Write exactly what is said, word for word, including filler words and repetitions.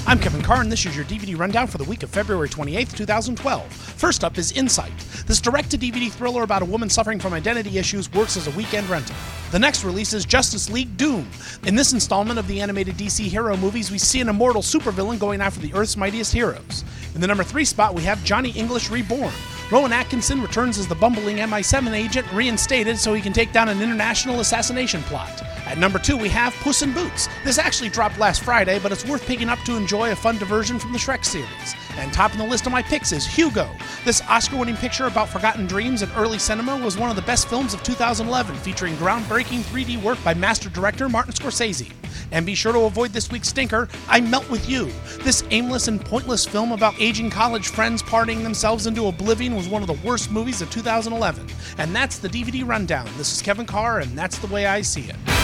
I'm Kevin Carr, and this is your D V D rundown for the week of February twenty-eighth, twenty twelve. First up is Insight. This direct-to-D V D thriller about a woman suffering from identity issues works as a weekend rental. The next release is Justice League Doom. In this installment of the animated D C hero movies, we see an immortal supervillain going after the Earth's mightiest heroes. In the number three spot, we have Johnny English Reborn. Rowan Atkinson returns as the bumbling M I seven agent, reinstated so he can take down an international assassination plot. At number two, we have Puss in Boots. This actually dropped last Friday, but it's worth picking up to enjoy a fun diversion from the Shrek series. And topping the list of my picks is Hugo. This Oscar-winning picture about forgotten dreams and early cinema was one of the best films of two thousand eleven, featuring groundbreaking three D work by master director Martin Scorsese. And be sure to avoid this week's stinker, I Melt With You. This aimless and pointless film about aging college friends partying themselves into oblivion was one of the worst movies of two thousand eleven. And that's the D V D rundown. This is Kevin Carr, and that's the way I see it.